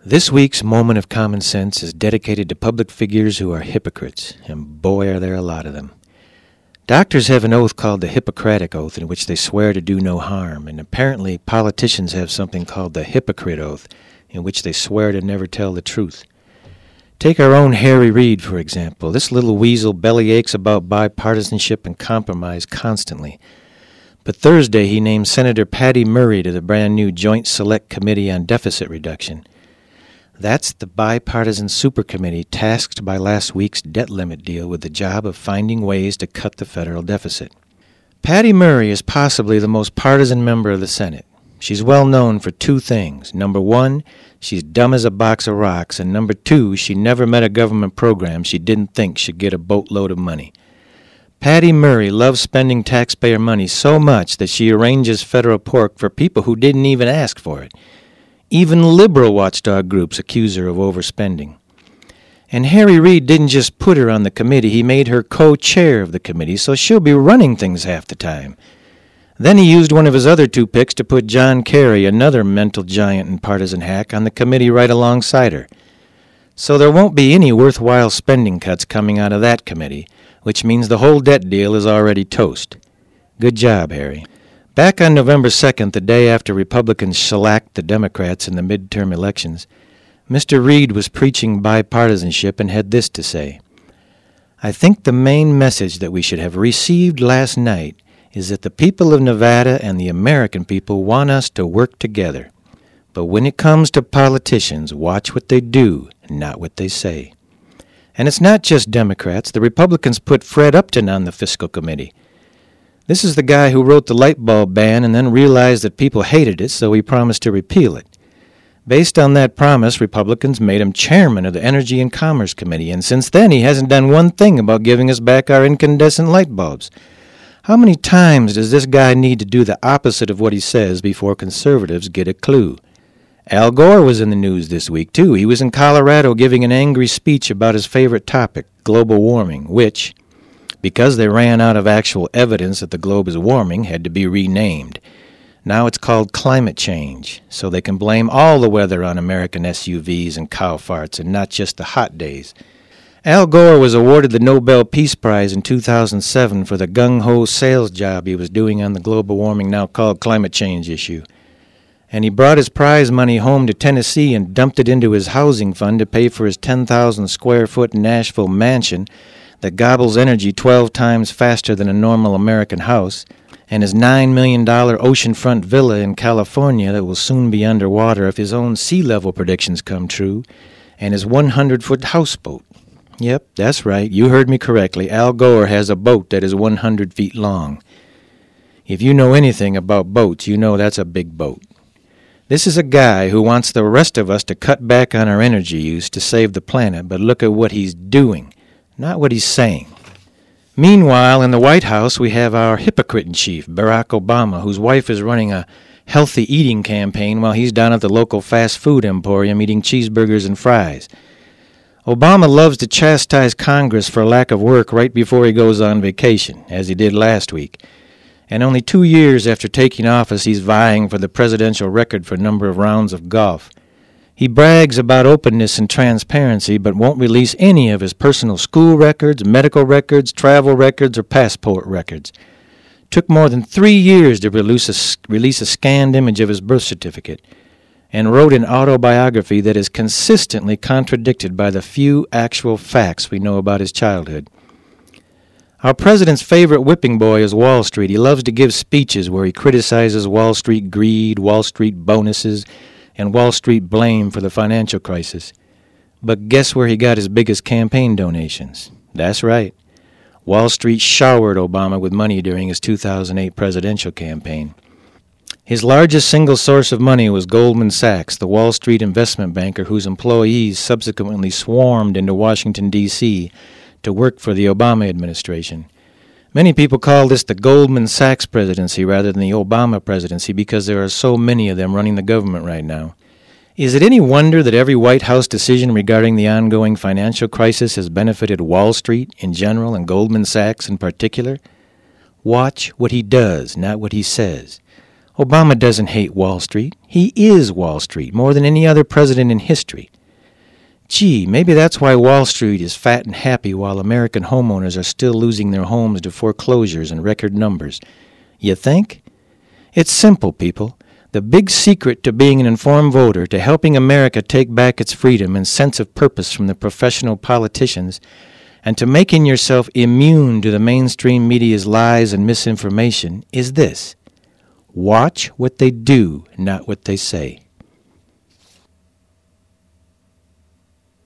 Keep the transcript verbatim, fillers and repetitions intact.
This week's Moment of Common Sense is dedicated to public figures who are hypocrites, and boy are there a lot of them. Doctors have an oath called the Hippocratic Oath in which they swear to do no harm, and apparently politicians have something called the Hypocrite Oath in which they swear to never tell the truth. Take our own Harry Reid, for example. This little weasel bellyaches about bipartisanship and compromise constantly. But Thursday he named Senator Patty Murray to the brand new Joint Select Committee on Deficit Reduction. That's the bipartisan supercommittee tasked by last week's debt limit deal with the job of finding ways to cut the federal deficit. Patty Murray is possibly the most partisan member of the Senate. She's well known for two things. Number one, she's dumb as a box of rocks, and number two, she never met a government program she didn't think should get a boatload of money. Patty Murray loves spending taxpayer money so much that she arranges federal pork for people who didn't even ask for it. Even liberal watchdog groups accuse her of overspending. And Harry Reid didn't just put her on the committee, he made her co-chair of the committee, so she'll be running things half the time. Then he used one of his other two picks to put John Kerry, another mental giant and partisan hack, on the committee right alongside her. So there won't be any worthwhile spending cuts coming out of that committee, which means the whole debt deal is already toast. Good job, Harry. Back on November second, the day after Republicans shellacked the Democrats in the midterm elections, Mister Reid was preaching bipartisanship and had this to say: I think the main message that we should have received last night is that the people of Nevada and the American people want us to work together. But when it comes to politicians, watch what they do, not what they say. And it's not just Democrats. The Republicans put Fred Upton on the fiscal committee. This is the guy who wrote the light bulb ban and then realized that people hated it, so he promised to repeal it. Based on that promise, Republicans made him chairman of the Energy and Commerce Committee, and since then he hasn't done one thing about giving us back our incandescent light bulbs. How many times does this guy need to do the opposite of what he says before conservatives get a clue? Al Gore was in the news this week, too. He was in Colorado giving an angry speech about his favorite topic, global warming, which, because they ran out of actual evidence that the globe is warming, had to be renamed. Now it's called climate change, so they can blame all the weather on American S U Vs and cow farts and not just the hot days. Al Gore was awarded the Nobel Peace Prize in two thousand seven for the gung-ho sales job he was doing on the global warming, now called climate change, issue. And he brought his prize money home to Tennessee and dumped it into his housing fund to pay for his ten thousand square foot Nashville mansion that gobbles energy twelve times faster than a normal American house, and his nine million dollars oceanfront villa in California that will soon be underwater if his own sea level predictions come true, and his one hundred foot houseboat. Yep, that's right, you heard me correctly. Al Gore has a boat that is one hundred feet long. If you know anything about boats, you know that's a big boat. This is a guy who wants the rest of us to cut back on our energy use to save the planet, but look at what he's doing, not what he's saying. Meanwhile, in the White House, we have our hypocrite-in-chief, Barack Obama, whose wife is running a healthy eating campaign while he's down at the local fast food emporium eating cheeseburgers and fries. Obama loves to chastise Congress for lack of work right before he goes on vacation, as he did last week. And only two years after taking office, he's vying for the presidential record for number of rounds of golf. He brags about openness and transparency, but won't release any of his personal school records, medical records, travel records, or passport records. Took more than three years to release a, release a scanned image of his birth certificate, and wrote an autobiography that is consistently contradicted by the few actual facts we know about his childhood. Our president's favorite whipping boy is Wall Street. He loves to give speeches where he criticizes Wall Street greed, Wall Street bonuses, and Wall Street blame for the financial crisis. But guess where he got his biggest campaign donations? That's right. Wall Street showered Obama with money during his two thousand eight presidential campaign. His largest single source of money was Goldman Sachs, the Wall Street investment banker whose employees subsequently swarmed into Washington, D C to work for the Obama administration. Many people call this the Goldman Sachs presidency rather than the Obama presidency because there are so many of them running the government right now. Is it any wonder that every White House decision regarding the ongoing financial crisis has benefited Wall Street in general and Goldman Sachs in particular? Watch what he does, not what he says. Obama doesn't hate Wall Street. He is Wall Street more than any other president in history. Gee, maybe that's why Wall Street is fat and happy while American homeowners are still losing their homes to foreclosures in record numbers. You think? It's simple, people. The big secret to being an informed voter, to helping America take back its freedom and sense of purpose from the professional politicians, and to making yourself immune to the mainstream media's lies and misinformation, is this: watch what they do, not what they say.